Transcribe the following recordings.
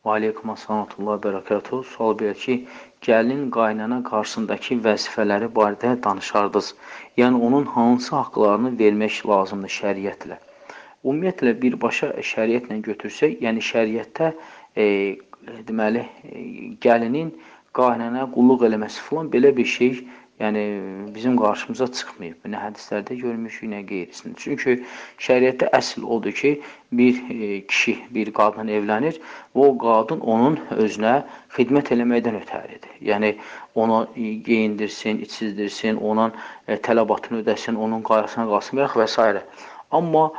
Aleykum assalam bərəkətuhu. Sual belə ki, gəlin qaynana qarşısındakı vəzifələri barədə danışardınız. Yəni, onun hansı haqlarını vermək lazımdır şəriətlə? Ümumiyyətlə, birbaşa şəriətlə götürsək, yəni şəriətdə deməli, gəlinin qaynanaya qulluq eləməsi filan belə bir şey yəni bizim qarşımıza çıxmayıb. Nə hədislərdə görmüşük, nə qeyrisində. Çünki şəriətdə əsl odur ki, bir kişi, bir qadın evlənir və o qadın onun özünə xidmət eləməkdən ötəridir. Yəni, onu geyindirsin, içizdirsin, onun tələbatını ödəsin, onun qayğısına qalsın və s. Amma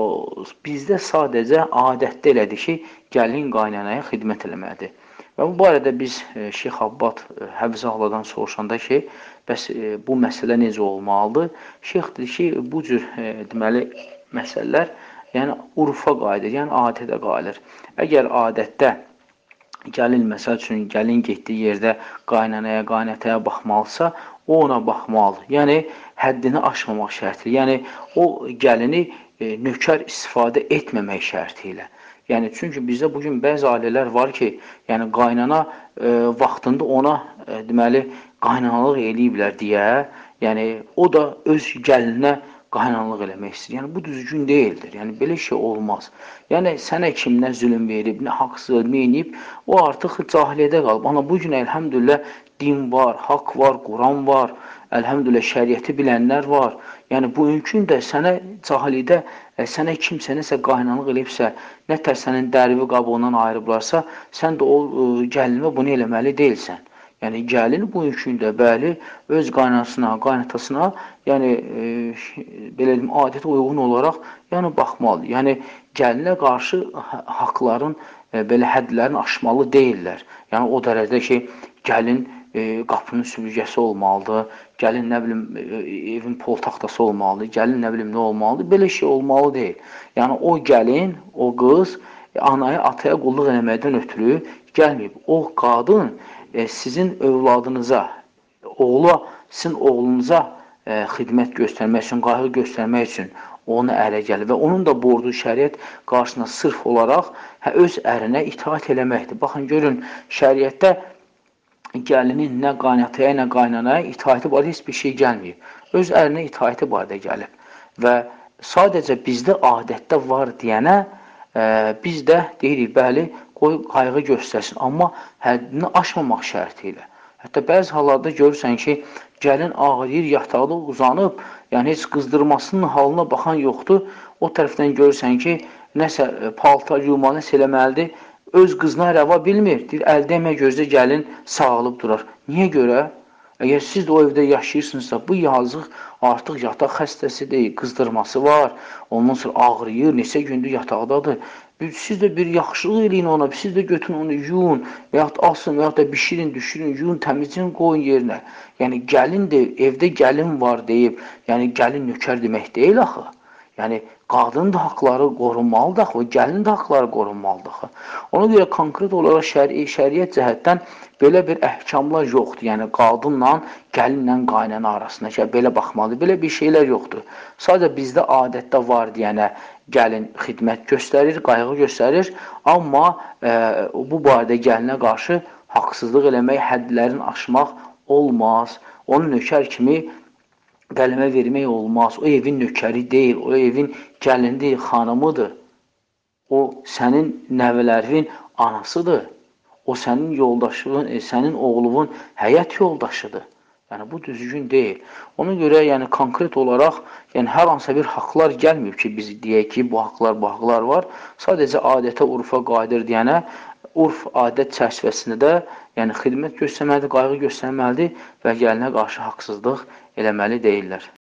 bizdə sadəcə adətdə elədir ki, gəlin qaynanaya xidmət eləməlidir. Və bu barədə biz Şeyx Abbad Həfzəğladan soruşanda ki, bəs bu məsələ necə olmalıdır? Şeyx dedi ki, bu cür deməli məsələlər yəni urfa qayıdır, yəni adətə qayılır. Əgər adətdə gəlin, məsəl üçün, gəlin getdiyi yerdə qaynanaya, qaynataya baxmalısa, o ona baxmalıdır. Yəni, həddini aşmamaq şərti. Yəni, o gəlini nökər istifadə etməmək şərti ilə. Yəni, çünki bizdə bugün bəzi ailələr var ki, yəni qaynana vaxtında ona deməli, qaynanalıq eləyiblər deyə, yəni o da öz gəlinə qaynanalıq eləmək istəyir. Yəni, bu düzgün deyildir. Yəni, belə şey olmaz. Yəni, sənə kim nə zülm verib, nə haqsız eləyib, o artıq cahiliyyədə qalıb. Amma bugün, əlhəmdülillah, din var, haqq var, Quran var, əlhəmdülillah, şəriəti bilənlər var. Yəni, bu mümkün də sənə cahiliyyədə, sənə kimsə nəsə qaynanlıq eləyibsə, nətər sənin dərvi qabığından ayırıblarsa, sən də o gəlinmə bunu eləməli deyilsən. Yəni, gəlin bu mümkün də, bəli, öz qaynanasına, qaynatasına, yəni, belə deyim, adətə uyğun olaraq, yəni, baxmalıdır. Yəni, gəlinə qarşı haqların, belə hədlərini aşmalı deyirlər. Yəni, o dərəcədə ki, gəlin qapının süpürgəsi olmalıdır, gəlin, nə bilim, evin pol taxtası olmalıdır, gəlin, nə bilim, nə olmalıdır, belə şey olmalı deyil. Yəni, o gəlin, o qız, anaya, ataya qulluq eləməkdən ötürü gəlməyib. O qadın sizin övladınıza, sizin oğlunuza xidmət göstərmək üçün, qayğı göstərmək üçün onu ərə gəlir və onun da borcu şəriət qarşısında sırf olaraq öz ərinə itaat eləməkdir. Baxın, görün, şəriətdə gəlinin nə qaynataya, nə qaynanaya itaəti barədə heç bir şey gəlməyib. Öz ərinə itaəti barədə gəlib. Və sadəcə bizdə adətdə var deyənə, biz də deyirik, bəli, qoy qayğı göstərsin, amma həddini aşmamaq şərti ilə. Hətta bəzi hallarda görürsən ki, gəlin ağrıyır, yataqda uzanıb, yəni heç qızdırmasının halına baxan yoxdur. O tərəfdən görürsən ki, nəsə paltar, yuma, nəsə eləməlidir, öz qızına rəva bilmir. Deyir, əldəmə gözdə gəlin sağılıb durar. Niyə görə? Əgər siz də o evdə yaşayırsınızsa, bu yazıq artıq yataq xəstəsi deyil, qızdırması var, ondan sonra ağrıyır, neçə gündür yataqdadır. Siz də bir yaxşılıq eləyin ona, siz də götürün onu yuyun, və yaxud asın, və yaxud da bişirin, düşürün, yuyun, təmizin, qoyun yerinə. Yəni, gəlin də, evdə gəlin var deyib, yəni gəlin nökər demək deyil axı. Yəni, qadının da haqları qorunmalıdır axı, gəlinin də haqları qorunmalıdır axı. Ona görə konkret olaraq şəriət cəhətdən belə bir əhkamlar yoxdur. Yəni, qadınla, gəlinlə qaynana arasında belə baxmalıdır, belə bir şeylər yoxdur. Sadəcə bizdə adətdə var deyənə gəlin xidmət göstərir, qayğı göstərir, amma bu barədə gəlinə qarşı haqsızlıq eləmək, həddlərini aşmaq olmaz. Onu nökər kimi qələmə vermək olmaz. O evin nökəri deyil, o evin gəlini deyil, xanımıdır. O sənin nəvələrin anasıdır. O sənin yoldaşının, sənin oğlunun həyat yoldaşıdır. Yəni, bu düzgün deyil. Ona görə, yəni, konkret olaraq, yəni, hər hansısa bir haqlar gəlməyib ki, biz deyək ki, bu haqlar var. Sadəcə adətə, urfa qayıdır deyənə, urf, adət çərçivəsində də, yəni, xidmət göstərməlidir, qayğı göstərməlidir və gəlinə qarşı haqsızlıq eləməli deyirlər.